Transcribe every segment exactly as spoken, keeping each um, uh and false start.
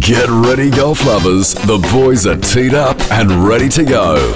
Get ready, golf lovers. The boys are teed up and ready to go.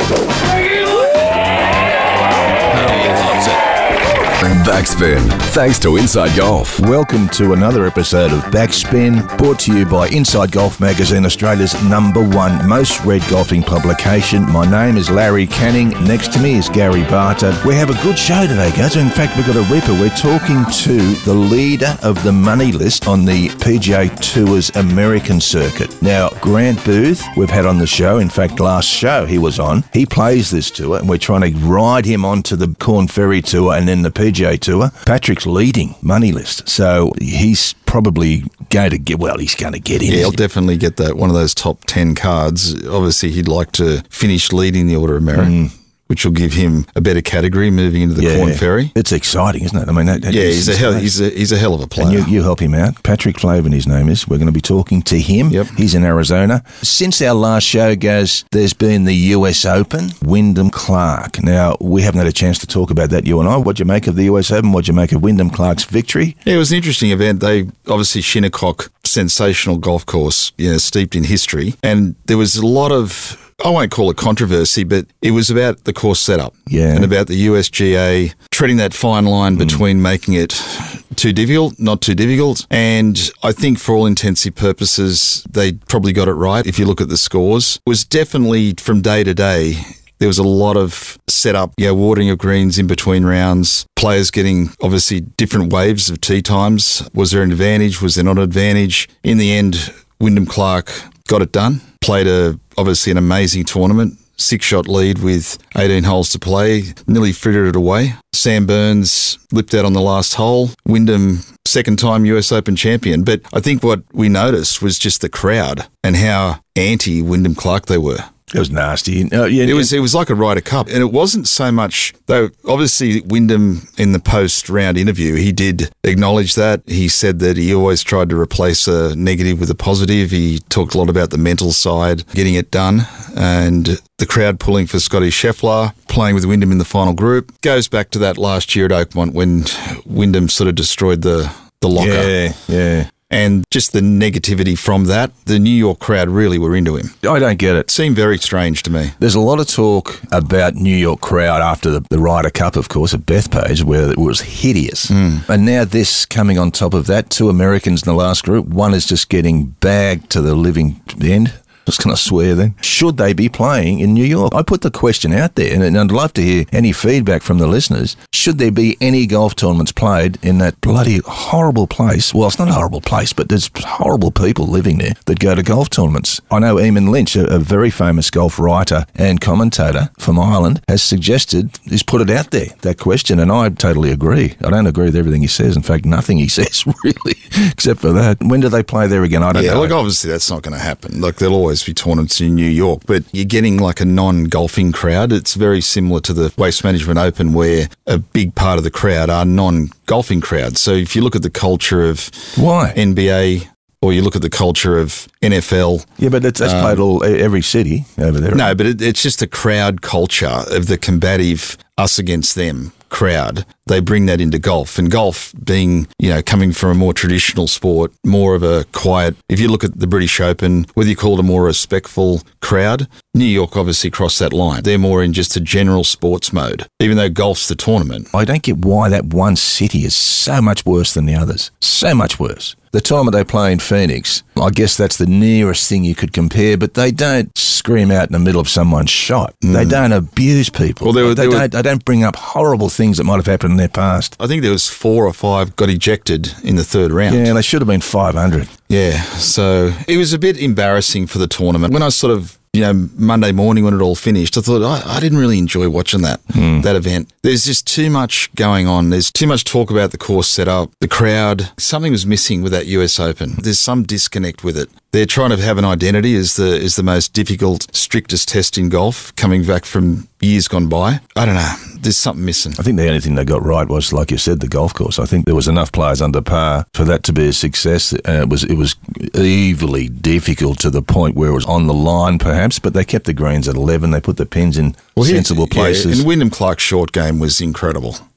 Backspin, thanks to Inside Golf. Welcome to another episode of Backspin, brought to you by Inside Golf Magazine, Australia's number one most read golfing publication. My name is Larry Canning. Next to me is Gary Barter. We have a good show today, guys. In fact, we've got a ripper. We're talking to the leader of the money list on the P G A Tour's American circuit. Now, Grant Booth, we've had on the show. In fact, last show he was on. He plays this tour, and we're trying to ride him onto the Corn Ferry Tour and then the P G A Tour. Patrick's leading money list, so he's probably going to get, well, he's going to get in. Yeah, he'll definitely get that one of those top ten cards. Obviously, he'd like to finish leading the Order of Merit. Mm. Which will give him a better category moving into the yeah, Corn Ferry. It's exciting, isn't it? I mean, that, that yeah, is, he's a hell. He's a he's a hell of a player. And you, you help him out. Patrick Flavin, his name is. We're going to be talking to him. Yep. He's in Arizona. Since our last show, guys, there's been the U S Open. Wyndham Clark. Now, we haven't had a chance to talk about that, you and I. What'd you make of the U S Open? What'd you make of Wyndham Clark's victory? Yeah, it was an interesting event. They obviously Shinnecock, sensational golf course, you know, steeped in history, and there was a lot of, I won't call it controversy, but it was about the course setup. Yeah. And about the U S G A treading that fine line between mm. making it too difficult, not too difficult. And I think for all intensive purposes, they probably got it right. If you look at the scores, it was definitely from day to day, there was a lot of setup, you know, watering of greens in between rounds, players getting obviously different waves of tee times. Was there an advantage? Was there not an advantage? In the end, Wyndham Clark got it done, played a obviously an amazing tournament, six-shot lead with eighteen holes to play, nearly frittered it away. Sam Burns lipped out on the last hole. Wyndham, second-time U S Open champion. But I think what we noticed was just the crowd and how anti-Wyndham Clark they were. It was nasty. Uh, yeah, it was it was like a Ryder Cup. And it wasn't so much, though obviously Wyndham in the post-round interview, he did acknowledge that. He said that he always tried to replace a negative with a positive. He talked a lot about the mental side, getting it done, and the crowd pulling for Scotty Scheffler, playing with Wyndham in the final group. Goes back to that last year at Oakmont when Wyndham sort of destroyed the, the locker. Yeah, yeah. And just the negativity from that, the New York crowd really were into him. I don't get it. It seemed very strange to me. There's a lot of talk about New York crowd after the, the Ryder Cup, of course, at Bethpage, where it was hideous. Mm. And now this coming on top of that, two Americans in the last group. One is just getting bagged to the living end. Just going to swear then. Should they be playing in New York? I put the question out there, and I'd love to hear any feedback from the listeners. Should there be any golf tournaments played in that bloody horrible place? Well, it's not a horrible place, but there's horrible people living there that go to golf tournaments. I know Eamon Lynch, a, a very famous golf writer and commentator from Ireland, has suggested, he's put it out there, that question, and I totally agree. I don't agree with everything he says. In fact, nothing he says, really, except for that. When do they play there again? I don't yeah, know. Look, obviously that's not going to happen. Like, there'll always be tournaments in New York, but you're getting like a non-golfing crowd. It's very similar to the Waste Management Open, where a big part of the crowd are non-golfing crowds. So if you look at the culture of Why? N B A, or you look at the culture of N F L. Yeah, but it's, that's um, played all every city over there. No, but it, it's just a crowd culture of the combative us against them crowd. They bring that into golf, and golf being, you know, coming from a more traditional sport, more of a quiet, if you look at the British Open, whether you call it a more respectful crowd, New York obviously crossed that line. They're more in just a general sports mode, even though golf's the tournament. I don't get why that one city is so much worse than the others. So much worse. The tournament they play in Phoenix, I guess that's the nearest thing you could compare, but they don't scream out in the middle of someone's shot. Mm. They don't abuse people. Well, they, were, they, they, don't, were, they don't bring up horrible things that might have happened in their past. I think there was four or five got ejected in the third round. Yeah, they should have been five hundred. Yeah, so it was a bit embarrassing for the tournament. When I sort of, you know, Monday morning when it all finished, I thought, I, I didn't really enjoy watching that, mm. that event. There's just too much going on. There's too much talk about the course setup, the crowd. Something was missing with that U S Open. There's some disconnect with it. They're trying to have an identity as the as the most difficult, strictest test in golf, coming back from years gone by. I don't know. There's something missing. I think the only thing they got right was, like you said, the golf course. I think there was enough players under par for that to be a success. Uh, it was it was evilly difficult to the point where it was on the line, perhaps, but they kept the greens at eleven. They put the pins in well, sensible places. Yeah, and Wyndham Clark's short game was incredible.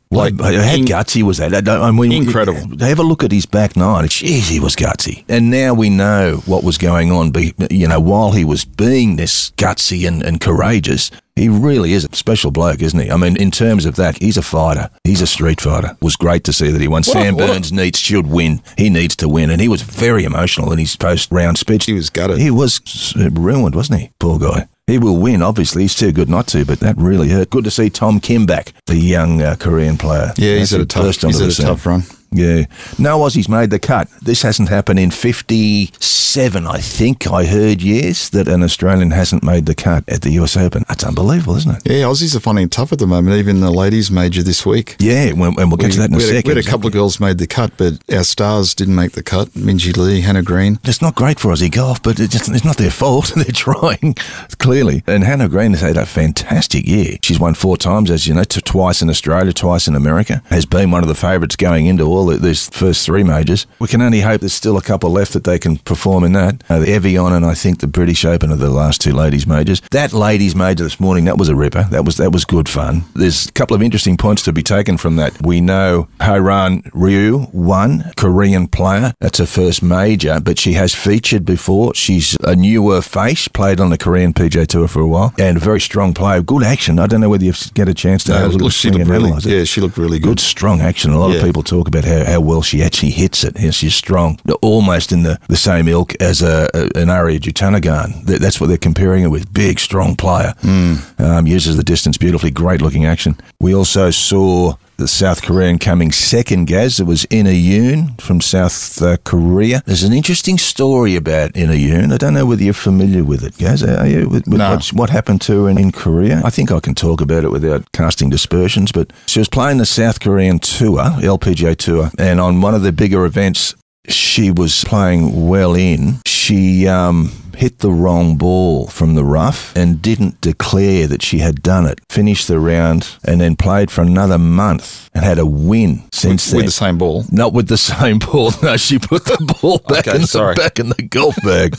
Like, Like, how in- gutsy was that? I, don't, I mean, Incredible. Have a look at his back nine. Jeez, he was gutsy. And now we know what was going on. Be, you know, while he was being this gutsy and, and courageous, he really is a special bloke, isn't he? I mean, in terms of that, he's a fighter. He's a street fighter. It was great to see that he won. What a- Sam what a- Burns needs should win. He needs to win. And he was very emotional in his post-round speech. He was gutted. He was ruined, wasn't he? Poor guy. He will win, obviously. He's too good not to, but that really hurt. Good to see Tom Kim back, the young uh, Korean player. Yeah, he's That's had a who tough, burst onto he's had the a scene. tough run. Yeah. No Aussies made the cut. This hasn't happened in fifty-seven, I think, I heard, years, that an Australian hasn't made the cut at the U S Open. That's unbelievable, isn't it? Yeah, Aussies are finding it tough at the moment, even the ladies major this week. Yeah, and we'll, and we'll get to that in a we had second. we had a couple of girls made the cut, but our stars didn't make the cut. Minjee Lee, Hannah Green. It's not great for Aussie golf, but it's, just, it's not their fault. They're trying, clearly. And Hannah Green has had a fantastic year. She's won four times, as you know, t- twice in Australia, twice in America. Has been one of the favourites going into all the, these first three majors. We can only hope there's still a couple left that they can perform in that. Uh, the Evian and I think the British Open are the last two ladies majors. That ladies major this morning, that was a ripper. That was that was good fun. There's a couple of interesting points to be taken from that. We know Haeran Ryu won, Korean player. That's her first major, but she has featured before. She's a newer face, played on the Korean P G A Tour for a while, and a very strong player. Good action. I don't know whether you get a chance to No, have a look look, at she the swing looked and really, analyse it. yeah, she looked really good. Good, strong action. A lot Yeah. of people talk about how, how well she actually hits it. Yeah, she's strong. Almost in the, the same ilk as a, a, an Arya Jutanagan. That, that's what they're comparing her with. Big, strong player. Mm. Um, uses the distance beautifully. Great looking action. We also saw the South Korean coming second, Gaz. It was Ina Yoon from South uh, Korea. There's an interesting story about Ina Yoon. I don't know whether you're familiar with it, Gaz. Are you? With, with No. what's- what happened to her in, in Korea? I think I can talk about it without casting dispersions, but she was playing the South Korean Tour, L P G A Tour, and on one of the bigger events, she was playing well in. She um, hit the wrong ball from the rough and didn't declare that she had done it. Finished the round and then played for another month and had a win since with, then. with the same ball. Not with the same ball. No, she put the ball back, Okay, in, sorry. the, back in the golf bag.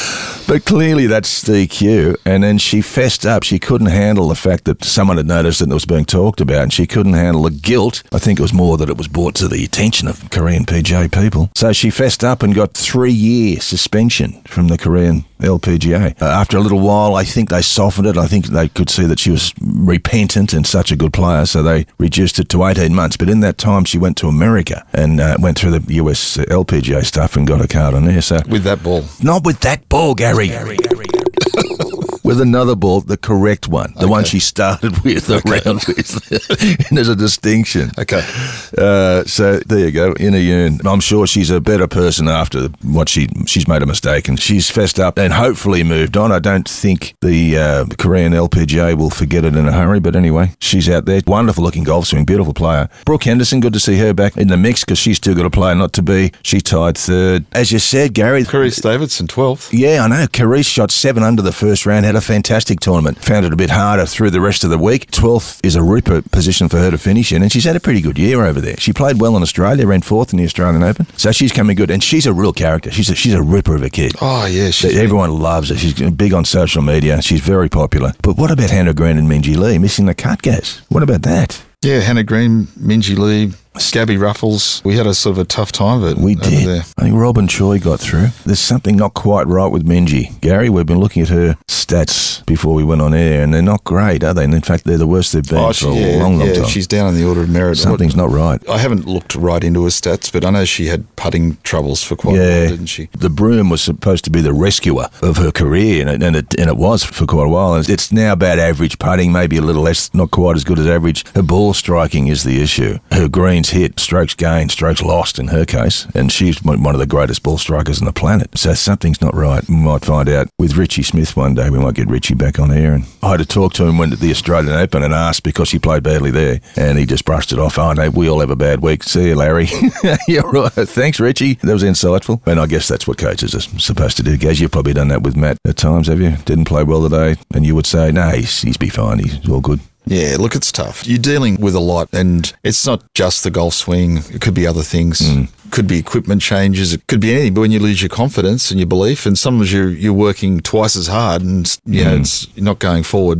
But clearly that's D Q. And then she fessed up. She couldn't handle the fact that someone had noticed that it was being talked about, and she couldn't handle the guilt. I think it was more that it was brought to the attention of Korean P G A people. So she fessed up and got three-year suspension from the Korean L P G A. Uh, after a little while, I think they softened it. I think they could see that she was repentant and such a good player, so they reduced it to eighteen months. But in that time, she went to America and uh, went through the U S L P G A stuff and got a card on there. So With that ball. not with that ball, Gary. With another ball, the correct one, the one she started with, the round with. And there's a distinction. Okay. Uh, so there you go, Ina Yoon. I'm sure she's a better person after what she she's made a mistake and she's fessed up and hopefully moved on. I don't think the uh, Korean L P G A will forget it in a hurry, but anyway, she's out there. Wonderful looking golf swing, beautiful player. Brooke Henderson, good to see her back in the mix because she's still got a player not to be. She tied third. As you said, Gary. Carice Davidson, twelfth. Yeah, I know. Carice shot seven under the first round, had a fantastic tournament. Found it a bit harder through the rest of the week. twelfth is a ripper position for her to finish in, and she's had a pretty good year over there. She played well in Australia, ran fourth in the Australian Open, so she's coming good. And she's a real character. She's a, she's a ripper of a kid. Oh, yeah. She's Everyone loves her. She's big on social media. She's very popular. But what about Hannah Green and Minjee Lee missing the cut, Gaz? What about that? Yeah, Hannah Green, Minjee Lee, Scabby Ruffles. We had a sort of a tough time of it. We over did. There. I think Robin Choi got through. There's something not quite right with Minjee. Gary, we've been looking at her stats before we went on air, and they're not great, are they? And in fact, they're the worst they've been Oh, for she, a yeah, long, long yeah, time. she's down in the order of merit. Something's not right. I haven't looked right into her stats, but I know she had putting troubles for quite a Yeah, while, didn't she? the broom was supposed to be the rescuer of her career, and it, and it and it was for quite a while. And it's now about average putting, maybe a little less, not quite as good as average. Her ball striking is the issue. Her greens hit, strokes gained, strokes lost in her case, and she's one one of the greatest ball strikers on the planet. So something's not right. We might find out with Richie Smith one day. We might get Richie back on air, and I had to talk to him when at the Australian Open and asked because he played badly there, and he just brushed it off. Oh no, we all have a bad week. See you, Larry. Yeah, right. Thanks, Richie. That was insightful. And I guess that's what coaches are supposed to do. Gaz, you've probably done that with Matt at times, have you? Didn't play well today, and you would say, no, he's, he's be fine. He's all good. Yeah, look, it's tough. You're dealing with a lot, and it's not just the golf swing. It could be other things. Mm. Could be equipment changes. It could be anything. But when you lose your confidence and your belief, and sometimes you're, you're working twice as hard and, you know, mm. it's, you're not going forward. But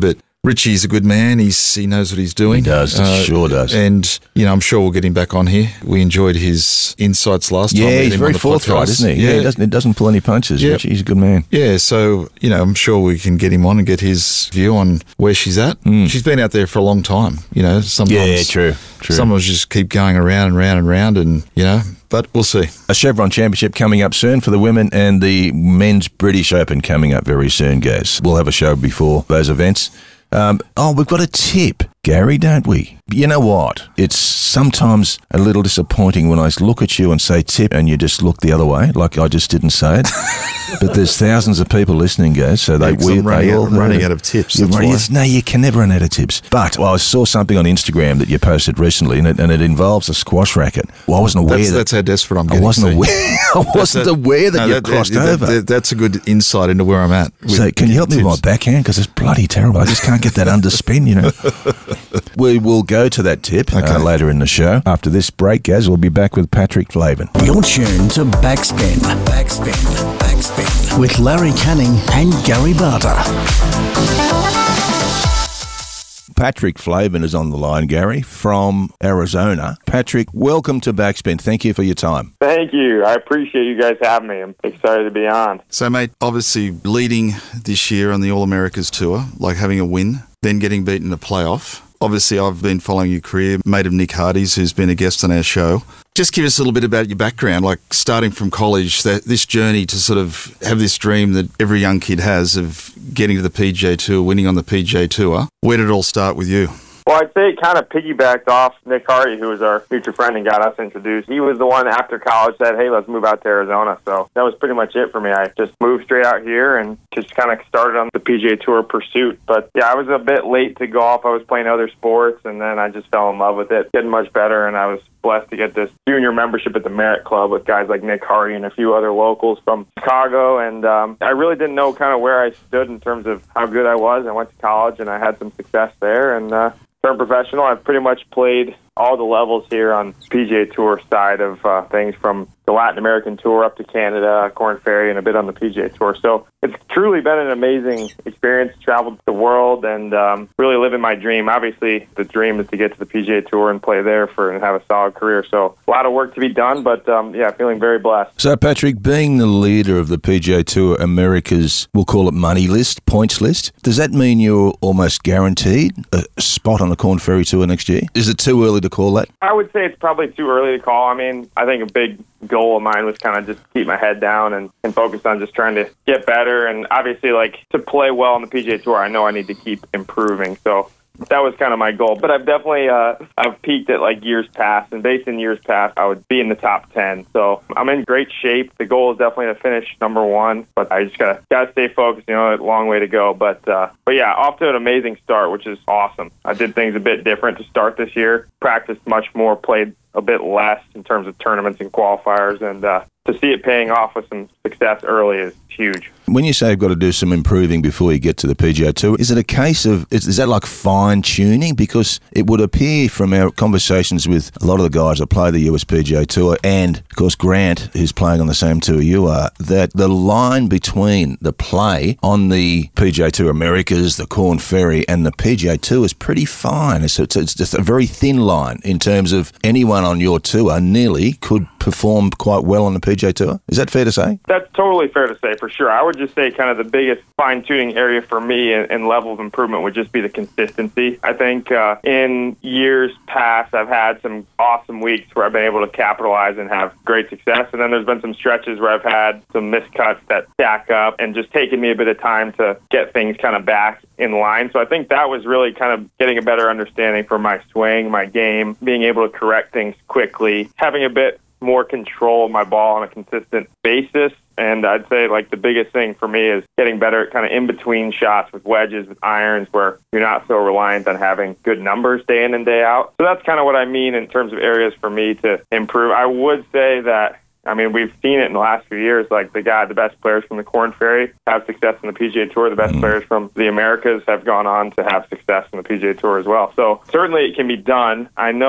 Richie's a good man. He's He knows what he's doing. He does, uh, sure does. And, you know, I'm sure we'll get him back on here. We enjoyed his insights last time. Yeah, we he's him very on the forthright, podcast. isn't he? Yeah, Yeah, he doesn't, he doesn't pull any punches. Yeah. Richie, he's a good man. Yeah, so, you know, I'm sure we can get him on and get his view on where she's at. Mm. She's been out there for a long time, you know. Sometimes, yeah, true, true. Sometimes just keep going around and round and round and, you know, but we'll see. A Chevron Championship coming up soon for the women and the Men's British Open coming up very soon, guys. We'll have a show before those events. Um, oh, we've got a tip, Gary, don't we? You know what? It's sometimes a little disappointing when I look at you and say tip and you just look the other way, like I just didn't say it. But there's thousands of people listening, guys, so they, yeah, we, I'm running, they all out, I'm running out of tips. You're running, no, you can never run out of tips. But well, I saw something on Instagram that you posted recently, and it, and it involves a squash racket. Well, I wasn't aware that's, that... That's how desperate I'm I getting. wasn't see. aware, I wasn't that, aware that no, you that, crossed that, over. That, that, that's a good insight into where I'm at. So can you help me with my backhand? Because it's bloody terrible. I just can't get that underspin, you know. We will go to that tip okay. uh, later in the show. After this break, Gaz, we'll be back with Patrick Flavin. You're tuned to Backspin, Backspin, Backspin with Larry Canning and Gary Barter. Patrick Flavin is on the line, Gary, from Arizona. Patrick, welcome to Backspin. Thank you for your time. Thank you. I appreciate you guys having me. I'm excited to be on. So, mate, obviously leading this year on the All-Americas Tour, like having a win, then getting beaten in a playoff. Obviously, I've been following your career, mate of Nick Hardy's, who's been a guest on our show. Just give us a little bit about your background, like starting from college, that this journey to sort of have this dream that every young kid has of getting to the P G A Tour, winning on the P G A Tour. Where did it all start with you? Well, I'd say it kind of piggybacked off Nick Hardy, who was our mutual friend and got us introduced. He was the one after college said, hey, let's move out to Arizona. So that was pretty much it for me. I just moved straight out here and just kind of started on the P G A Tour pursuit. But yeah, I was a bit late to golf. I was playing other sports, and then I just fell in love with it, getting much better, and I was blessed to get this junior membership at the Merit Club with guys like Nick Hardy and a few other locals from Chicago. And um, I really didn't know kind of where I stood in terms of how good I was. I went to college, and I had some success there, and uh, turned professional. I've pretty much played all the levels here on P G A Tour side of uh, things, from the Latin American Tour up to Canada, Corn Ferry, and a bit on the P G A Tour. So it's truly been an amazing experience, traveled the world, and um, really living my dream. Obviously, the dream is to get to the P G A Tour and play there for and have a solid career. So a lot of work to be done, but um, yeah, feeling very blessed. So, Patrick, being the leader of the P G A Tour America's, we'll call it money list, points list, does that mean you're almost guaranteed a spot on the Corn Ferry Tour next year? Is it too early to call that? I would say it's probably too early to call. I mean, I think a big goal of mine was kind of just keep my head down and, and focus on just trying to get better. And obviously, like, to play well on the P G A Tour, I know I need to keep improving. So that was kind of my goal. But I've definitely uh, I've peaked at like years past, and based in years past, I would be in the top ten. So I'm in great shape. The goal is definitely to finish number one, but I just gotta gotta stay focused. You know, a long way to go. But uh, but yeah, off to an amazing start, which is awesome. I did things a bit different to start this year. Practiced much more, played a bit less in terms of tournaments and qualifiers, and uh, to see it paying off with some success early is huge. When you say you've got to do some improving before you get to the P G A Tour, is it a case of, is, is that like fine-tuning? Because it would appear from our conversations with a lot of the guys that play the U S P G A Tour, and, of course, Grant, who's playing on the same tour you are, that the line between the play on the P G A Tour Americas, the Corn Ferry, and the P G A Tour is pretty fine. It's, it's, it's just a very thin line in terms of anyone on your tour nearly could perform quite well on the P G A Tour. Is that fair to say? That's totally fair to say, for sure. I would just say kind of the biggest fine-tuning area for me and, and level of improvement would just be the consistency. I think uh, in years past, I've had some awesome weeks where I've been able to capitalize and have great success, and then there's been some stretches where I've had some miscuts that stack up and just taken me a bit of time to get things kind of back in line. So I think that was really kind of getting a better understanding for my swing, my game, being able to correct things quickly, having a bit more control of my ball on a consistent basis. And I'd say, like, the biggest thing for me is getting better at kind of in-between shots with wedges, with irons, where you're not so reliant on having good numbers day in and day out. So that's kind of what I mean in terms of areas for me to improve. I would say that, I mean, we've seen it in the last few years, like the guy, the best players from the Corn Ferry have success in the P G A Tour. The best mm-hmm. players from the Americas have gone on to have success in the P G A Tour as well. So certainly it can be done. I know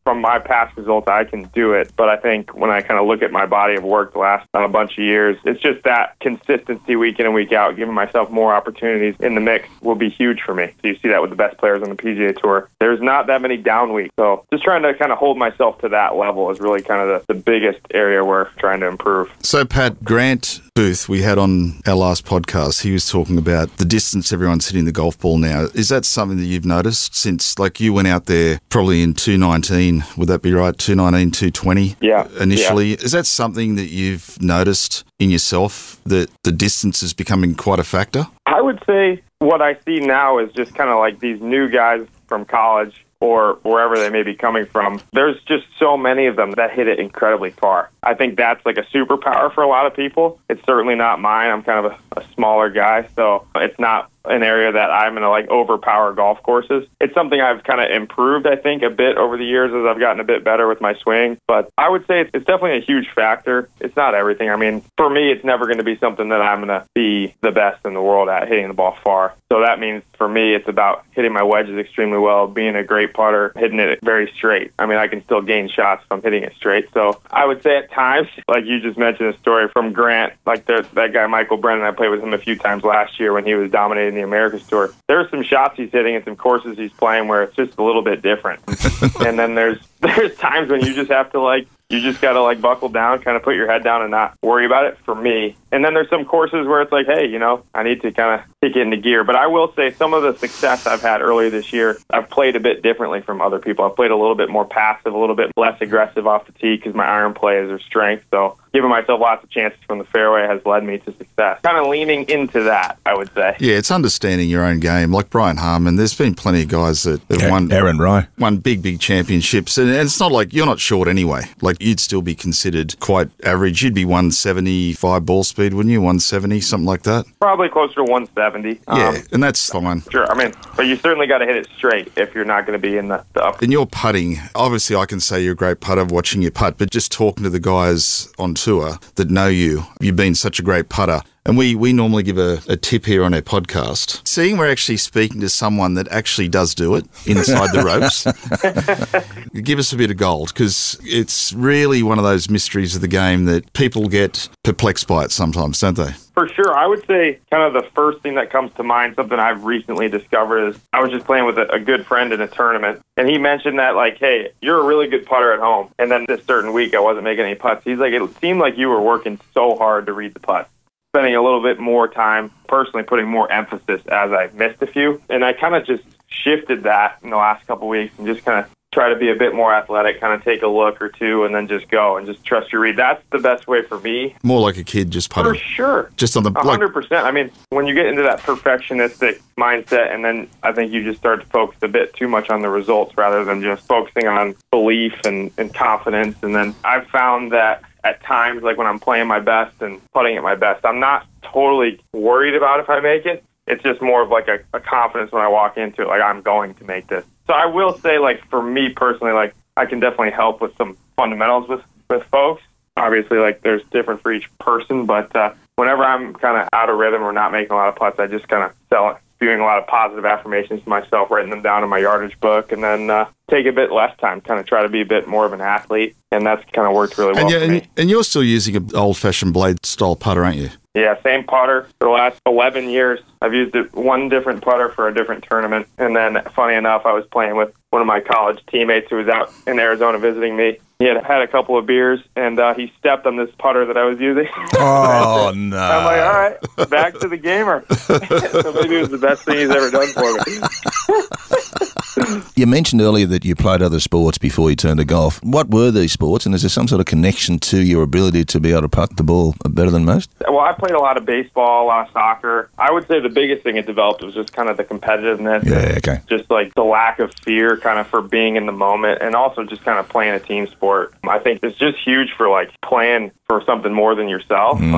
from my past results, I can do it. But I think when I kind of look at my body of work the last uh, bunch of years, it's just that consistency week in and week out, giving myself more opportunities in the mix will be huge for me. So you see that with the best players on the P G A Tour. There's not that many down weeks. So just trying to kind of hold myself to that level is really kind of the, the biggest area we're trying to improve. So, Pat, Grant Booth, we had on our last podcast, he was talking about the distance everyone's hitting the golf ball now. Is that something that you've noticed since, like, you went out there probably in two nineteen, would that be right? two nineteen, two twenty Yeah. initially. Yeah. Is that something that you've noticed in yourself, that the distance is becoming quite a factor? I would say what I see now is just kind of like these new guys from college or wherever they may be coming from. There's just so many of them that hit it incredibly far. I think that's like a superpower for a lot of people. It's certainly not mine. I'm kind of a, a smaller guy, so it's not an area that I'm going to like overpower golf courses. It's something I've kind of improved, I think, a bit over the years as I've gotten a bit better with my swing. But I would say it's, it's definitely a huge factor. It's not everything. I mean, for me, it's never going to be something that I'm going to be the best in the world at, hitting the ball far. So that means for me, it's about hitting my wedges extremely well, being a great putter, hitting it very straight. I mean, I can still gain shots if I'm hitting it straight. So I would say at times, like you just mentioned a story from Grant, like there, that guy Michael Brennan, I played with him a few times last year when he was dominating the Americas Tour. There's some shots he's hitting and some courses he's playing where it's just a little bit different. And then there's there's times when you just have to like You just got to like buckle down, kind of put your head down and not worry about it, for me. And then there's some courses where it's like, hey, you know, I need to kind of kick it into gear. But I will say some of the success I've had earlier this year, I've played a bit differently from other people. I've played a little bit more passive, a little bit less aggressive off the tee because my iron play is a strength. So giving myself lots of chances from the fairway has led me to success. Kind of leaning into that, I would say. Yeah, it's understanding your own game. Like Brian Harman, there's been plenty of guys that have A- won Aaron Rye. won big, big championships. And it's not like you're not short anyway. Like you'd still be considered quite average. You'd be one seventy-five ball speed, wouldn't you? one seventy, something like that? Probably closer to one seventy. Yeah, Um, and that's fine. Sure, I mean, but you certainly got to hit it straight if you're not going to be in the, the upper. In your putting, obviously I can say you're a great putter watching you putt, but just talking to the guys on tour that know you, you've been such a great putter. And we, we normally give a, a tip here on our podcast. Seeing we're actually speaking to someone that actually does do it inside the ropes, give us a bit of gold, because it's really one of those mysteries of the game that people get perplexed by it sometimes, don't they? For sure. I would say kind of the first thing that comes to mind, something I've recently discovered, is I was just playing with a, a good friend in a tournament, and he mentioned that, like, hey, you're a really good putter at home. And then this certain week I wasn't making any putts. He's like, it seemed like you were working so hard to read the putts. Spending a little bit more time, personally putting more emphasis as I missed a few. And I kind of just shifted that in the last couple of weeks and just kind of try to be a bit more athletic, kind of take a look or two and then just go and just trust your read. That's the best way for me. More like a kid just putting. For sure. Just on the one hundred percent. I mean, when you get into that perfectionistic mindset, and then I think you just start to focus a bit too much on the results rather than just focusing on belief and, and confidence. And then I've found that at times, like when I'm playing my best and putting at my best, I'm not totally worried about if I make it. It's just more of like a, a confidence when I walk into it, like I'm going to make this. So I will say, like, for me personally, like, I can definitely help with some fundamentals with, with folks. Obviously, like, there's different for each person, but uh, whenever I'm kind of out of rhythm or not making a lot of putts, I just kind of sell it. Doing a lot of positive affirmations to myself, writing them down in my yardage book, and then uh, take a bit less time, kind of try to be a bit more of an athlete, and that's kind of worked really well and, for and, me. and you're still using an old-fashioned blade-style putter, aren't you? Yeah, same putter for the last eleven years. I've used it one different putter for a different tournament, and then, funny enough, I was playing with one of my college teammates who was out in Arizona visiting me. He had had a couple of beers, and uh, he stepped on this putter that I was using. Oh, no. I'm like, all right, back to the gamer. So maybe it was the best thing he's ever done for me. You mentioned earlier that you played other sports before you turned to golf. What were these sports, and is there some sort of connection to your ability to be able to putt the ball better than most? Well, I played a lot of baseball, a lot of soccer. I would say the biggest thing it developed was just kind of the competitiveness. Yeah, okay. Just like the lack of fear kind of for being in the moment, and also just kind of playing a team sport. I think it's just huge for like playing for something more than yourself. Mm. I mean,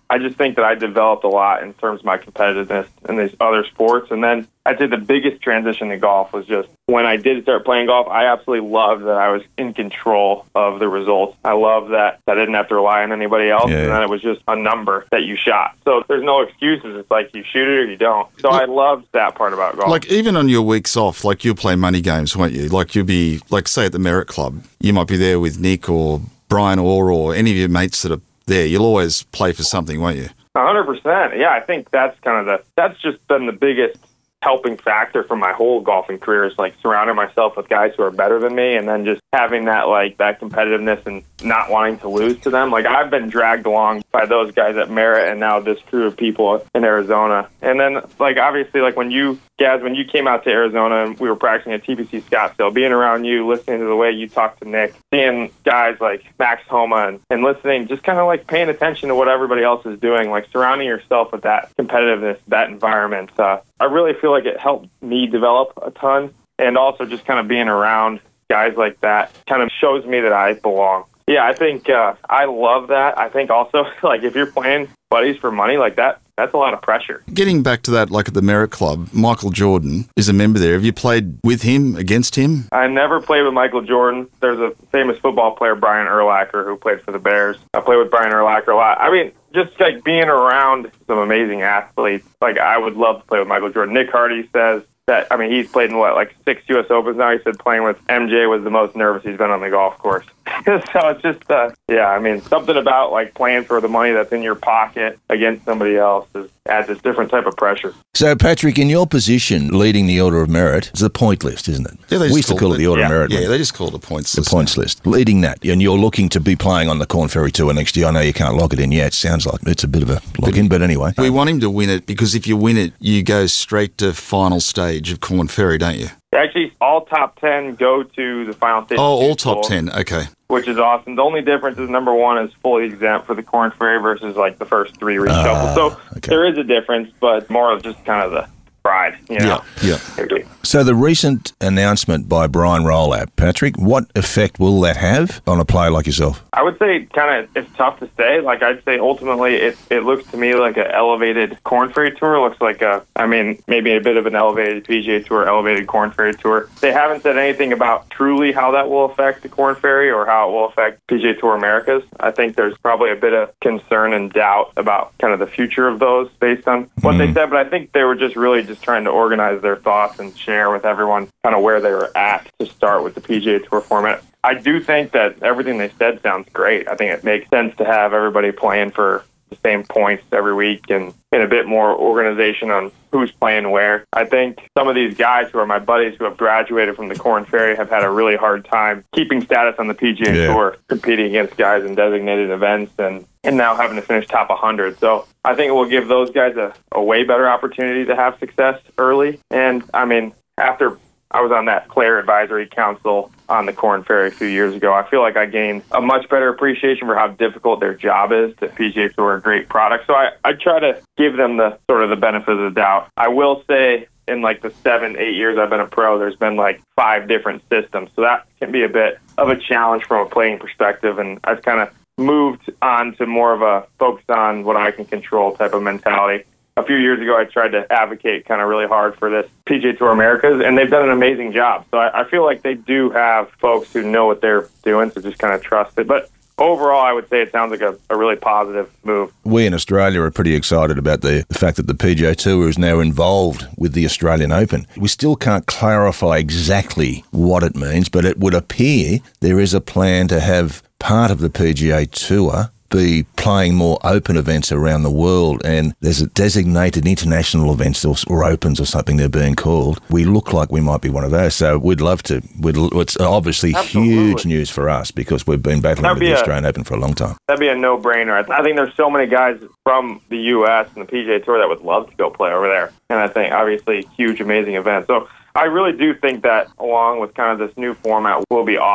I just think that I developed a lot in terms of my competitiveness in these other sports. And then I'd say the biggest transition to golf was just when I did start playing golf, I absolutely loved that I was in control of the results. I loved that I didn't have to rely on anybody else, Yeah. and then it was just a number that you shot. So there's no excuses. It's like you shoot it or you don't. So I loved that part about golf. Like, even on your weeks off, like, you'll play money games, won't you? Like, you'll be, like, say at the Merit Club, you might be there with Nick or Brian Orr or any of your mates that are there. You'll always play for something, won't you? one hundred percent. Yeah, I think that's kind of the, that's just been the biggest helping factor for my whole golfing career is like surrounding myself with guys who are better than me and then just having that like that competitiveness and not wanting to lose to them. Like I've been dragged along by those guys at Merit and now this crew of people in Arizona. And then like obviously like when you Gaz, when you came out to Arizona and we were practicing at T P C Scottsdale, being around you, listening to the way you talk to Nick, seeing guys like Max Homa and, and listening, just kind of like paying attention to what everybody else is doing, like surrounding yourself with that competitiveness, that environment. Uh, I really feel like it helped me develop a ton. And also just kind of being around guys like that kind of shows me that I belong. Yeah, I think uh, I love that. I think also, like, if you're playing buddies for money like that, that's a lot of pressure. Getting back to that, like at the Merit Club, Michael Jordan is a member there. Have you played with him, against him? I never played with Michael Jordan. There's a famous football player, Brian Urlacher, who played for the Bears. I played with Brian Urlacher a lot. I mean, just like being around some amazing athletes, like I would love to play with Michael Jordan. Nick Hardy says that, I mean, he's played in what, like six U S Opens now. He said playing with M J was the most nervous he's been on the golf course. So it's just, uh, yeah, I mean, something about like playing for the money that's in your pocket against somebody else is, adds a different type of pressure. So, Patrick, in your position, leading the Order of Merit, it's a point list, isn't it? Yeah, they we just used to call call it it- the Order yeah, of Merit. Yeah, mate. they just call it a points The list. points list. Leading that, and you're looking to be playing on the Corn Ferry Tour next year. I know you can't lock it in yet. Sounds like it's a bit of a lock-in, but anyway. We want him to win it because if you win it, you go straight to final stage of Corn Ferry, don't you? Actually, all top ten go to the final stage. Oh, all top Bowl, ten. Okay. which is awesome. The only difference is number one is fully exempt for the Corn Ferry versus like the first three reshuffles. Ah, so okay. there is a difference, but more of just kind of the pride, you know? Yeah, yeah. So the recent announcement by Brian Rowlap, Patrick, what effect will that have on a player like yourself? I would say kind of it's tough to say. Like I'd say ultimately it, it looks to me like an elevated Corn Ferry Tour. It looks like a, I mean, maybe a bit of an elevated P G A Tour, elevated Corn Ferry Tour. They haven't said anything about truly how that will affect the Corn Ferry or how it will affect P G A Tour Americas. I think there's probably a bit of concern and doubt about kind of the future of those based on what Mm. they said, but I think they were just really just trying to organize their thoughts and share with everyone kind of where they were at to start with the P G A Tour format. I do think that everything they said sounds great. I think it makes sense to have everybody playing for the same points every week and, and a bit more organization on who's playing where. I think some of these guys who are my buddies who have graduated from the Corn Ferry have had a really hard time keeping status on the P G A Yeah. Tour, competing against guys in designated events and, and now having to finish top one hundred. So I think it will give those guys a, a way better opportunity to have success early. And, I mean, after I was on that player advisory council on the Corn Ferry a few years ago, I feel like I gained a much better appreciation for how difficult their job is. The P G A Tour are a great product. So I, I try to give them the sort of the benefit of the doubt. I will say in like the seven, eight years I've been a pro, there's been like five different systems. So that can be a bit of a challenge from a playing perspective. And I've kind of moved on to more of a focus on what I can control type of mentality. A few years ago, I tried to advocate kind of really hard for this P G A Tour Americas, and they've done an amazing job. So I, I feel like they do have folks who know what they're doing, so just kind of trust it. But overall, I would say it sounds like a, a really positive move. We in Australia are pretty excited about the, the fact that the P G A Tour is now involved with the Australian Open. We still can't clarify exactly what it means, but it would appear there is a plan to have part of the P G A Tour be playing more open events around the world, and there's a designated international events or, or opens or something they're being called. We look like we might be one of those, so we'd love to. We'd, it's obviously Absolutely. huge news for us because we've been battling That'd with be the a- Australian Open for a long time. That'd be a no-brainer. I think there's so many guys from the U S and the P G A Tour that would love to go play over there. And I think, obviously, huge, amazing event. So I really do think that, along with kind of this new format, will be awesome.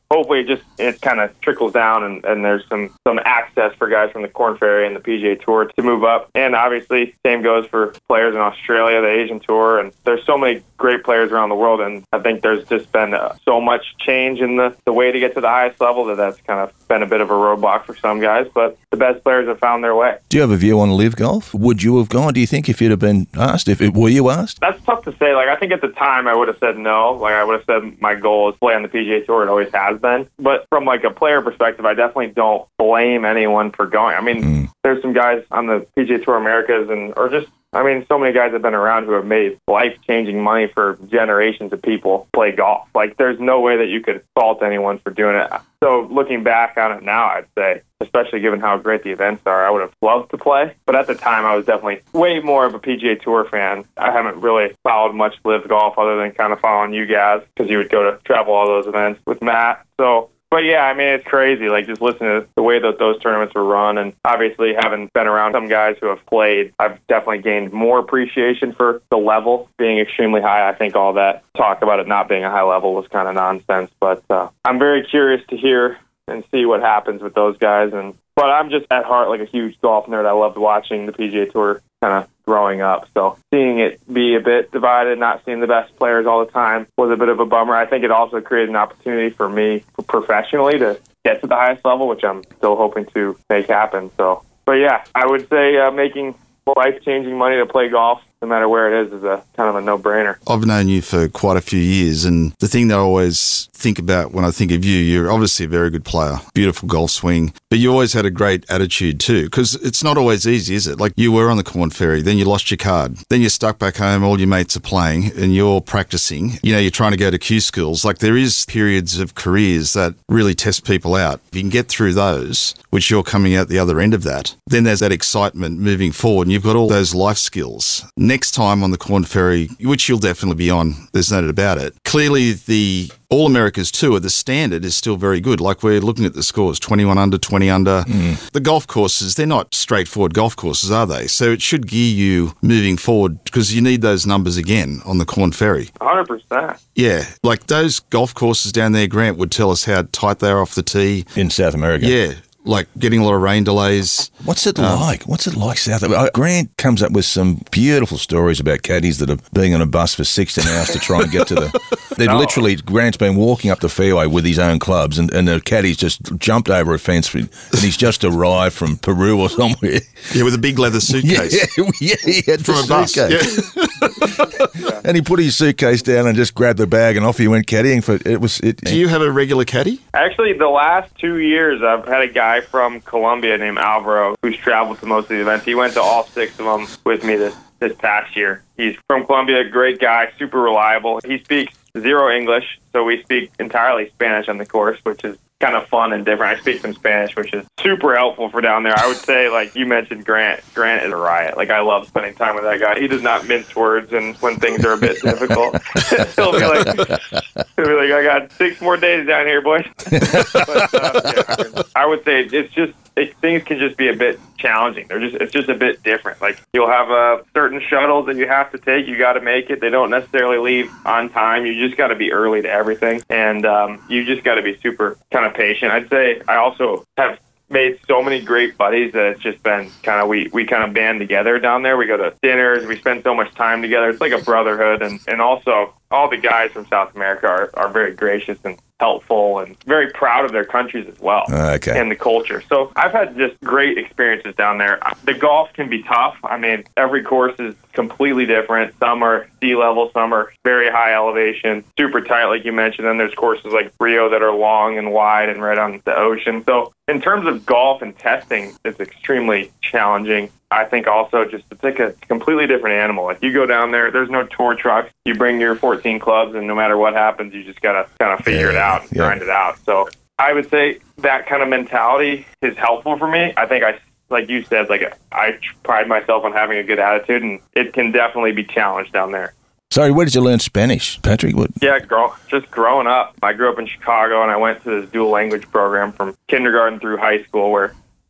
hopefully it just it kind of trickles down and, and there's some, some access for guys from the Korn Ferry and the P G A Tour to move up. And obviously, same goes for players in Australia, the Asian Tour, and there's so many great players around the world, and I think there's just been uh, so much change in the, the way to get to the highest level that that's kind of been a bit of a roadblock for some guys, but the best players have found their way. Do you have a view on Live Golf? Would you have gone, do you think, if you'd have been asked? If it, Were you asked? That's tough to say. Like, I think at the time I would have said no. Like, I would have said my goal is to play on the P G A Tour. It always has been. But from, like, a player perspective, I definitely don't blame anyone for going. I mean, mm. there's some guys on the P G A Tour Americas and or just I mean, so many guys have been around who have made life-changing money for generations of people play golf. Like, there's no way that you could fault anyone for doing it. So looking back on it now, I'd say, especially given how great the events are, I would have loved to play. But at the time, I was definitely way more of a P G A Tour fan. I haven't really followed much Live Golf other than kind of following you guys because you would go to travel all those events with Matt. So... But yeah, I mean, it's crazy, like just listening to the way that those tournaments were run, and obviously having been around some guys who have played, I've definitely gained more appreciation for the level being extremely high. I think all that talk about it not being a high level was kind of nonsense, but uh, I'm very curious to hear and see what happens with those guys. And But I'm just at heart like a huge golf nerd. I loved watching the P G A Tour kind of growing up. So seeing it be a bit divided, not seeing the best players all the time was a bit of a bummer. I think it also created an opportunity for me professionally to get to the highest level, which I'm still hoping to make happen. So, but yeah, I would say uh, making life-changing money to play golf, no matter where it is, is a kind of a no-brainer. I've known you for quite a few years, and the thing that I always think about when I think of you, you're obviously a very good player, beautiful golf swing, but you always had a great attitude too, because it's not always easy, is it? Like, you were on the Korn Ferry, then you lost your card, then you're stuck back home, all your mates are playing, and you're practicing. You know, you're trying to go to Q schools. Like, there is periods of careers that really test people out. If you can get through those, which you're coming out the other end of that, then there's that excitement moving forward, and you've got all those life skills. Next time on the Korn Ferry, which you'll definitely be on, there's no doubt about it. Clearly, the All-Americas Tour, the standard is still very good. Like, we're looking at the scores, twenty-one under, twenty under. Mm. The golf courses, they're not straightforward golf courses, are they? So it should gear you moving forward because you need those numbers again on the Korn Ferry. one hundred percent. Yeah. Like, those golf courses down there, Grant would tell us how tight they are off the tee. In South America. Yeah. Like getting a lot of rain delays. What's it um, like? What's it like, South America? Grant comes up with some beautiful stories about caddies that are being on a bus for sixteen hours to try and get to the... They'd no. literally, Grant's been walking up the fairway with his own clubs, and, and the caddies just jumped over a fence, and he's just arrived from Peru or somewhere. Yeah, with a big leather suitcase. Yeah, yeah he had from the a suitcase. bus. Yeah. And he put his suitcase down and just grabbed the bag, and off he went caddying. For it was. It, Do you have a regular caddy? Actually, the last two years, I've had a guy from Colombia named Alvaro who's traveled to most of the events. He went to all six of them with me this, this past year. He's from Colombia, great guy, super reliable. He speaks zero English, so we speak entirely Spanish on the course, which is kind of fun and different. I speak some Spanish, which is super helpful for down there. I would say, like you mentioned, Grant. Grant is a riot. Like, I love spending time with that guy. He does not mince words, and when things are a bit difficult, he'll be like, he'll be like, I got six more days down here, boys. But, uh, yeah, I, mean, I would say it's just, it, things can just be a bit challenging. They're just, it's just a bit different. Like, you'll have uh, certain shuttles that you have to take. You got to make it. They don't necessarily leave on time. You just got to be early to everything, and um, you just got to be super kind of patient. I'd say I also have made so many great buddies that it's just been kind of, we, we kind of band together down there. We go to dinners. We spend so much time together. It's like a brotherhood, and, and also all the guys from South America are, are very gracious and helpful and very proud of their countries as well. Okay. And the culture. So I've had just great experiences down there. The golf can be tough. I mean, every course is completely different. Some are sea level, some are very high elevation, super tight, like you mentioned. Then there's courses like Rio that are long and wide and right on the ocean. So in terms of golf and testing, it's extremely challenging. I think also just it's like a completely different animal. Like, you go down there, there's no tour trucks. You bring your fourteen clubs, and no matter what happens, you just got to kind of figure yeah, it out and yeah. grind it out. So I would say that kind of mentality is helpful for me. I think I, like you said, like I pride myself on having a good attitude, and it can definitely be challenged down there. Sorry, where did you learn Spanish, Patrick? What? Yeah, grow, just growing up. I grew up in Chicago, and I went to this dual language program from kindergarten through high school where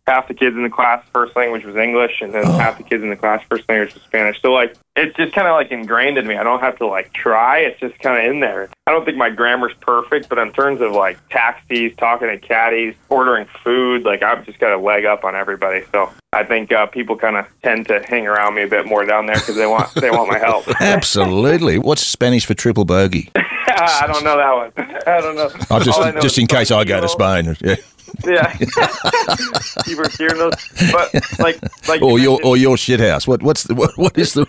half the kids in the class first language was English, and then oh. half the kids in the class first language was Spanish. So like it's just kind of like ingrained in me. I don't have to like try. It's just kind of in there. I don't think my grammar's perfect, but in terms of like taxis, talking to caddies, ordering food, like I've just got a leg up on everybody. So I think uh, people kind of tend to hang around me a bit more down there because they want they want my help. Absolutely. What's Spanish for triple bogey? I don't know that one. I don't know. Oh, just just in case I go to Spain. Yeah. Yeah. You were hearing those, but like, like or you your or your shit house. What what's the what, what is the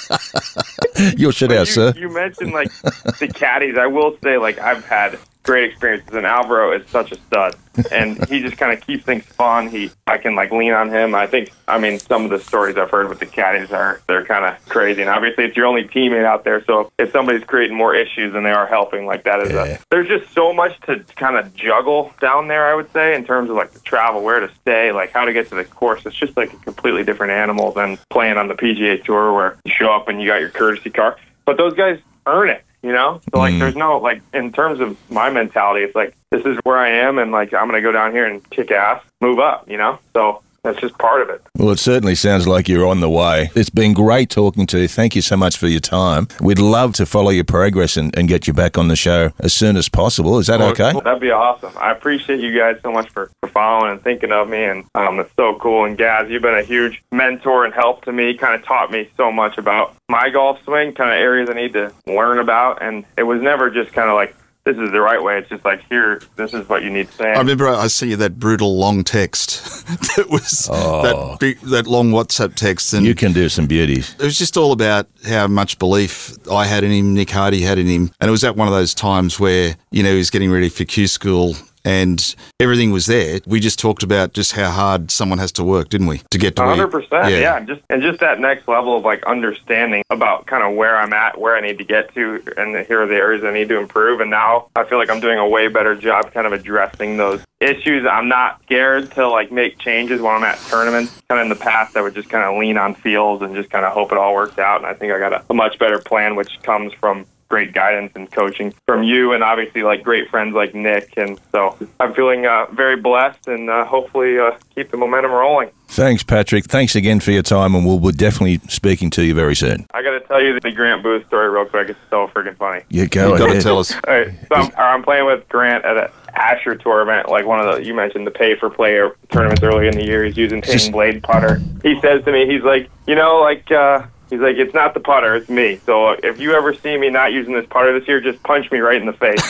your shit house, you, sir? You mentioned like the caddies. I will say, like I've had great experiences, and Alvaro is such a stud, and he just kind of keeps things fun. He, I can like lean on him. I think, I mean, some of the stories I've heard with the caddies are they're kind of crazy, and obviously it's your only teammate out there. So if somebody's creating more issues than they are helping, like that is yeah. a, there's just so much to kind of juggle down there. I would say in terms of like the travel, where to stay, like how to get to the course. It's just like a completely different animal than playing on the P G A Tour where you show up and you got your courtesy car. But those guys earn it. You know, so like, mm. there's no like in terms of my mentality, it's like this is where I am, and like I'm gonna go down here and kick ass, move up. You know, so that's just part of it. Well, it certainly sounds like you're on the way. It's been great talking to you. Thank you so much for your time. We'd love to follow your progress and, and get you back on the show as soon as possible. Is that well, okay? That'd be awesome. I appreciate you guys so much for, for following and thinking of me, and um, it's so cool. And Gaz, you've been a huge mentor and help to me, kind of taught me so much about my golf swing, kind of areas I need to learn about, and it was never just kind of like, this is the right way. It's just like, here, this is what you need to say. I remember I sent you that brutal long text. that was oh. that big, that long WhatsApp text. And you can do some beauties. It was just all about how much belief I had in him, Nick Hardy had in him. And it was at one of those times where, you know, he was getting ready for Q School and everything was there. We just talked about just how hard someone has to work, didn't we, to get to one hundred percent, where, yeah. yeah. Just and just that next level of like understanding about kind of where I'm at, where I need to get to, and here are the areas I need to improve. And now I feel like I'm doing a way better job kind of addressing those issues. I'm not scared to like make changes when I'm at tournaments. Kind of in the past, I would just kind of lean on feels and just kind of hope it all works out. And I think I got a, a much better plan, which comes from great guidance and coaching from you, and obviously like great friends like Nick. And so I'm feeling uh, very blessed, and uh, hopefully uh, keep the momentum rolling. Thanks, Patrick. Thanks again for your time, and we'll be definitely speaking to you very soon. I got to tell you the Grant Booth story real quick. It's so freaking funny. You go. You got to tell us. All right, so I'm, I'm playing with Grant at an Asher Tour event, like one of the, you mentioned the pay-for-play tournaments early in the year. He's using Ping Blade putter. He says to me, he's like, you know, like, uh, he's like, it's not the putter, it's me. So if you ever see me not using this putter this year, just punch me right in the face.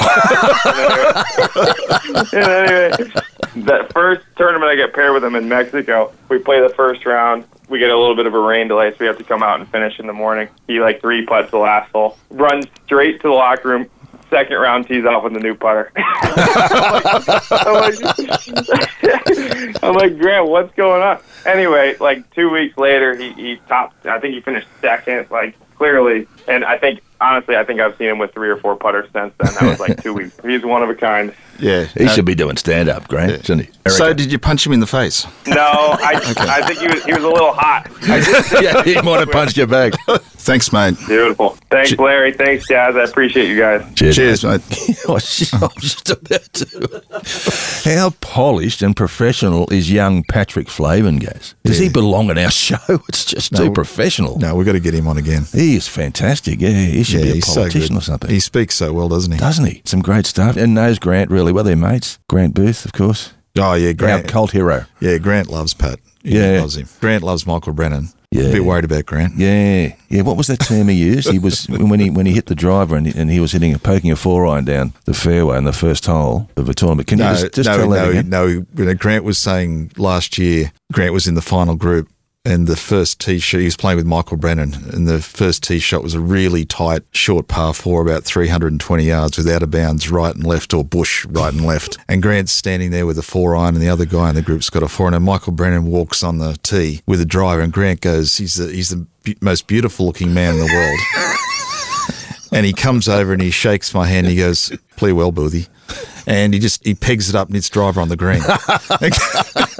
and anyway, and anyway, that first tournament I get paired with him in Mexico, we play the first round. We get a little bit of a rain delay, so we have to come out and finish in the morning. He, like, three putts the last hole, runs straight to the locker room. Second round tees off with the new putter. I'm, like, I'm like, Grant, what's going on? Anyway, like two weeks later, he, he topped, I think he finished second, like clearly. And I think, honestly, I think I've seen him with three or four putters since then. That was like two weeks. He's one of a kind. Yeah. He uh, should be doing stand-up, Grant, yeah. shouldn't he? Erica. So did you punch him in the face? No, I, okay. I think he was he was a little hot. I just, yeah, he might have punched you back. Thanks, mate. Beautiful. Thanks, Che- Larry. Thanks, Jazz. I appreciate you guys. Cheers, Cheers mate. mate. I was just about to. How polished and professional is young Patrick Flavin, guys? Does yeah. he belong in our show? It's just no, too professional. No, we've got to get him on again. He is fantastic. Yeah, he should yeah, be a politician so or something. He speaks so well, doesn't he? Doesn't he? Some great stuff. And knows Grant really well. They're mates. Grant Booth, of course. Oh, yeah, Grant. Our cult hero. Yeah, Grant loves Pat. He yeah. loves him. Grant loves Michael Brennan. Yeah. A bit worried about Grant. Yeah. Yeah, what was that term he used? He was when he when he hit the driver and he, and he was hitting poking a four iron down the fairway in the first hole of a tournament. Can no, you just, just no, tell no, that again? No, you know, Grant was saying last year, Grant was in the final group and the first tee shot, he was playing with Michael Brennan, and the first tee shot was a really tight, short par four, about three hundred twenty yards with out of bounds right and left, or bush right and left. And Grant's standing there with a four iron, and the other guy in the group's got a four iron, and Michael Brennan walks on the tee with a driver, and Grant goes, he's the, he's the be- most beautiful looking man in the world. And he comes over and he shakes my hand, and he goes, play well, Boothie. And he just, he pegs it up and hits driver on the green.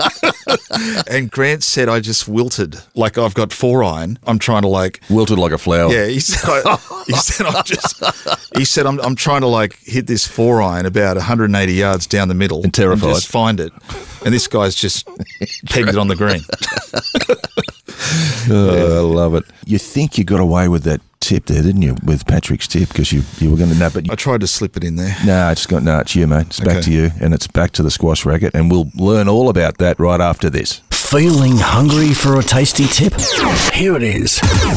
And Grant said I just wilted. Like I've got four iron. I'm trying to like Wilted like a flower. Yeah, he said I, he said I'm just he said I'm I'm trying to like hit this four iron about one hundred eighty yards down the middle And terrified. just find it. And this guy's just pegged it on the green. Oh, I love it. You think you got away with that tip there, didn't you, with Patrick's tip, because you, you were going to know, but you, I tried to slip it in there. no, it's got no, it's you, mate. It's back Okay. to you, and it's back to the squash racket, and we'll learn all about that right after this. Feeling hungry for a tasty tip? Here it is.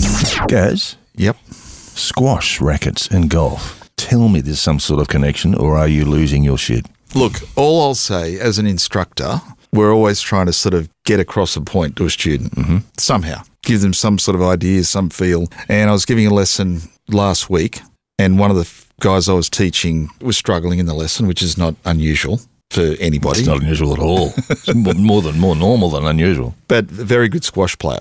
Gaz, Yep. squash rackets and golf. Tell me there's some sort of connection, or are you losing your shit? Look, all I'll say as an instructor, we're always trying to sort of get across a point to a student mm-hmm. somehow, give them some sort of idea, some feel. And I was giving a lesson last week, and one of the f- guys I was teaching was struggling in the lesson, which is not unusual for anybody. It's not unusual at all. It's more, more than more normal than unusual. But a very good squash player.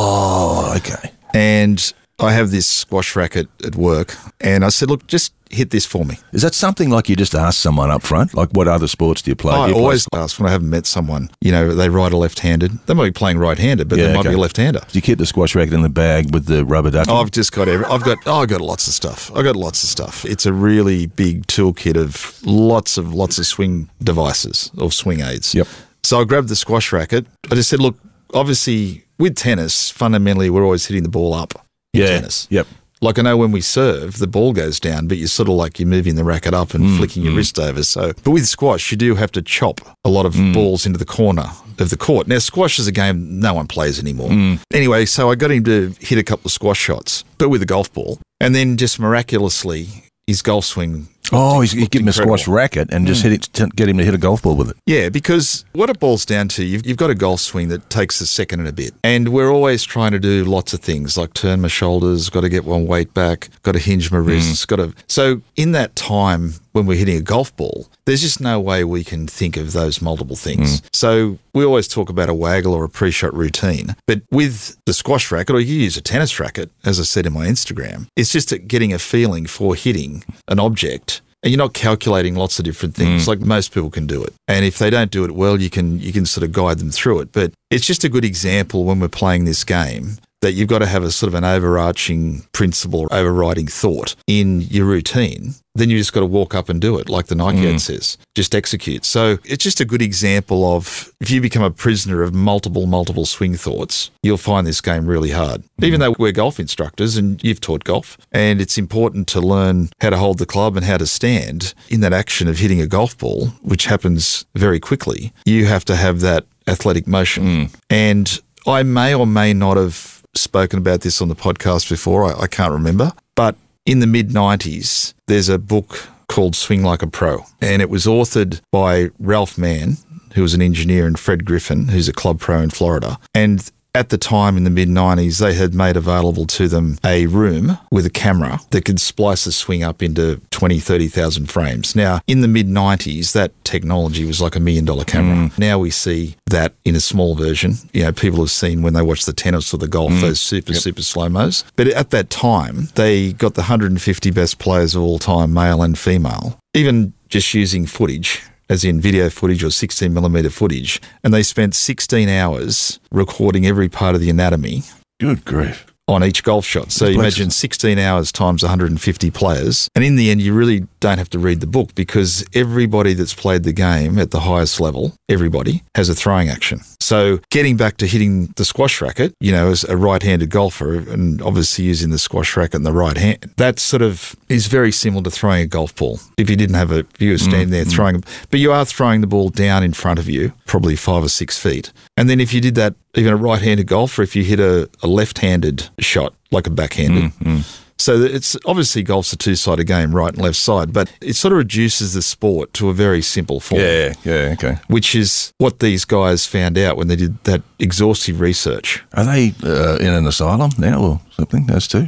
Oh, okay. And I have this squash racket at work, and I said, look, just hit this for me. Is that something like you just ask someone up front? Like, what other sports do you play? I Do you play always ask when I haven't met someone, you know, they ride a left-handed. They might be playing right-handed, but Yeah, they might okay. be a left-hander. Do you keep the squash racket in the bag with the rubber ducky? Oh, I've just got every, I've got oh, I've got lots of stuff. I've got lots of stuff. It's a really big toolkit of lots of lots of swing devices or swing aids. Yep. So I grabbed the squash racket. I just said, look, obviously with tennis, fundamentally we're always hitting the ball up in yeah. tennis. Yep. Like I know when we serve, the ball goes down, but you're sort of like you're moving the racket up and flicking your wrist over. So, but with squash, you do have to chop a lot of balls into the corner of the court. Now, squash is a game no one plays anymore. Anyway, so I got him to hit a couple of squash shots, but with a golf ball, and then just miraculously, his golf swing. Oh, he's, he's looked giving him a incredible. squash racket and just hit it to get him to hit a golf ball with it. Yeah, because what it boils down to, you've, you've got a golf swing that takes a second and a bit. And we're always trying to do lots of things, like turn my shoulders, got to get one weight back, got to hinge my wrists, got to... So in that time when we're hitting a golf ball, there's just no way we can think of those multiple things. So we always talk about a waggle or a pre-shot routine. But with the squash racket, or you use a tennis racket, as I said in my Instagram, it's just getting a feeling for hitting an object. And you're not calculating lots of different things like most people can do it. And if they don't do it well, you can you can sort of guide them through it. But it's just a good example when we're playing this game that you've got to have a sort of an overarching principle or overriding thought in your routine. Then you just got to walk up and do it, like the Nike ad says. Just execute. So it's just a good example of if you become a prisoner of multiple, multiple swing thoughts, you'll find this game really hard. Even though we're golf instructors and you've taught golf, and it's important to learn how to hold the club and how to stand in that action of hitting a golf ball, which happens very quickly, you have to have that athletic motion. And I may or may not have spoken about this on the podcast before. I, I can't remember. But in the mid nineties, there's a book called Swing Like a Pro. And it was authored by Ralph Mann, who was an engineer, and Fred Griffin, who's a club pro in Florida. And at the time in the mid nineties, they had made available to them a room with a camera that could splice a swing up into twenty, thirty thousand frames. Now, in the mid nineties, that technology was like a million dollar camera. Mm. Now we see that in a small version. You know, people have seen when they watch the tennis or the golf, mm. those super, yep. super slow-mos. But at that time, they got the one hundred fifty best players of all time, male and female, even just using footage, as in video footage or sixteen millimeter footage, and they spent sixteen hours recording every part of the anatomy. Good grief. On each golf shot. So you imagine sixteen hours times one hundred fifty players. And in the end, you really don't have to read the book because everybody that's played the game at the highest level, everybody, has a throwing action. So getting back to hitting the squash racket, you know, as a right-handed golfer and obviously using the squash racket in the right hand, that sort of is very similar to throwing a golf ball. If you didn't have a, if you were standing mm, there mm. throwing, but you are throwing the ball down in front of you, probably five or six feet. And then if you did that, even a right-handed golfer, if you hit a, a left-handed shot, like a backhanded. Mm, mm. So it's obviously golf's a two-sided game, right and left side, but it sort of reduces the sport to a very simple form. Yeah, yeah, okay. Which is what these guys found out when they did that exhaustive research. Are they uh, in an asylum now or something, those two?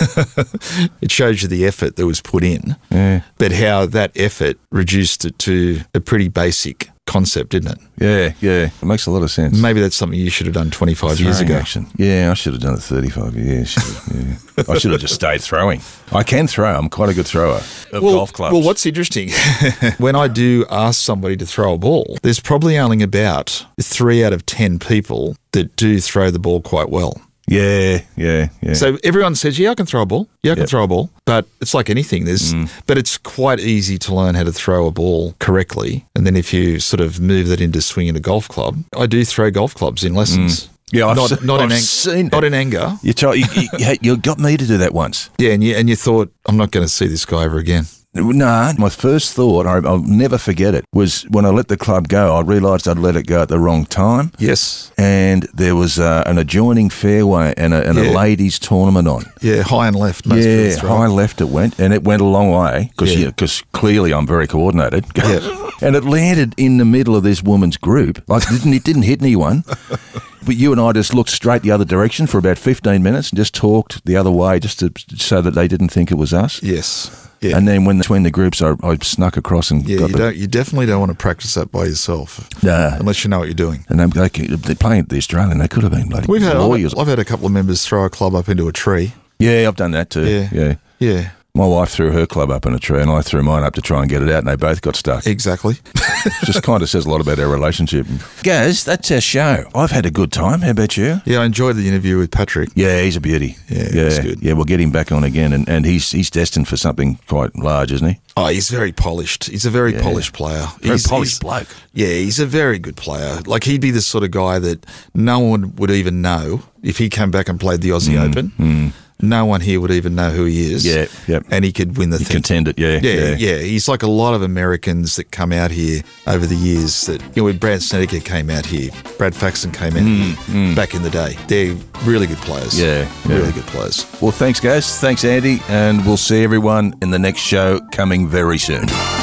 It shows you the effort that was put in, yeah. but how that effort reduced it to a pretty basic concept, didn't it? Yeah, yeah. It makes a lot of sense. Maybe that's something you should have done twenty-five years Throwing ago. action. Yeah, I should have done it thirty-five years. Yeah. I should have just stayed throwing. I can throw. I'm quite a good thrower of well, golf clubs. Well, what's interesting, when I do ask somebody to throw a ball, there's probably only about three out of ten people that do throw the ball quite well. Yeah, yeah, yeah. So everyone says, yeah, I can throw a ball. Yeah, I can Yep. throw a ball. But it's like anything. There's, Mm. But it's quite easy to learn how to throw a ball correctly. And then if you sort of move that into swinging a golf club, I do throw golf clubs in lessons. Yeah, I've not, se- not, I've in ang- seen not that. in anger. You, try, you, you, you got me to do that once. Yeah, and you, and you thought, I'm not going to see this guy ever again. No, my first thought, I, I'll never forget it, was when I let the club go, I realised I'd let it go at the wrong time. Yes. And there was uh, an adjoining fairway and a, and Yeah. a ladies' tournament on. Yeah, high and left. Most Yeah, people throw high it. left it went, and it went a long way because Yeah. clearly I'm very coordinated. Yeah. And it landed in the middle of this woman's group. Like didn't it didn't hit anyone, but you and I just looked straight the other direction for about fifteen minutes and just talked the other way just to, so that they didn't think it was us. Yes. Yeah. And then when between the groups, I, I snuck across and yeah, got you the. don't. You definitely don't want to practice that by yourself, Nah. unless you know what you're doing. And they, they, they're playing at the Australian. They could have been bloody We've had. lawyers. I've, I've had a couple of members throw a club up into a tree. Yeah, I've done that too. Yeah. yeah. Yeah, My wife threw her club up in a tree and I threw mine up to try and get it out and they both got stuck. exactly. Just kind of says a lot about our relationship. Guys, that's our show. I've had a good time. How about you? Yeah, I enjoyed the interview with Patrick. Yeah, he's a beauty. Yeah, yeah, he's good. yeah. We'll get him back on again, and, and he's he's destined for something quite large, isn't he? Oh, he's very polished. He's a very Yeah. polished player. Very he's, polished he's- bloke. Yeah, he's a very good player. Like he'd be the sort of guy that no one would even know if he came back and played the Aussie Open. No one here would even know who he is. Yeah, yep. And he could win the You thing. contend it, yeah, Yeah, yeah. yeah, He's like a lot of Americans that come out here over the years. That you know, when Brad Snedeker came out here, Brad Faxon came out here back in the day. They're really good players. Yeah, yeah. really good players. Well, thanks, guys. Thanks, Andy, and we'll see everyone in the next show coming very soon.